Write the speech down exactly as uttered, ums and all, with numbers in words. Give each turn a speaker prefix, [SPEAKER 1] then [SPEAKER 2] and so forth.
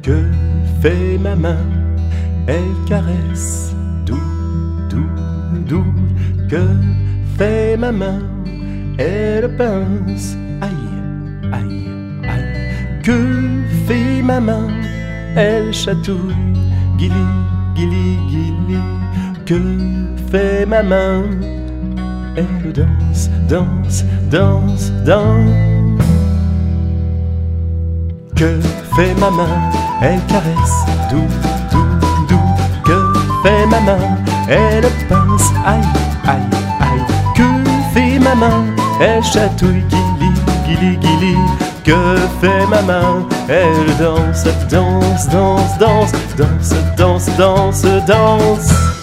[SPEAKER 1] Que fait ma main? Elle caresse, doux, doux, doux. Que fait ma main? Elle pince, aïe, aïe, aïe. Que fait ma main? Elle chatouille, guili, guili, guili. Que fait ma main? Elle danse, danse, danse, danse. Que fait ma main? Elle caresse, doux, doux, doux. Que fait ma main? Elle pince, aïe, aïe, aïe. Que fait ma main? Elle chatouille, guili, guili, guili. Que fait ma main? Elle danse, danse, danse, danse, danse, danse, danse, danse.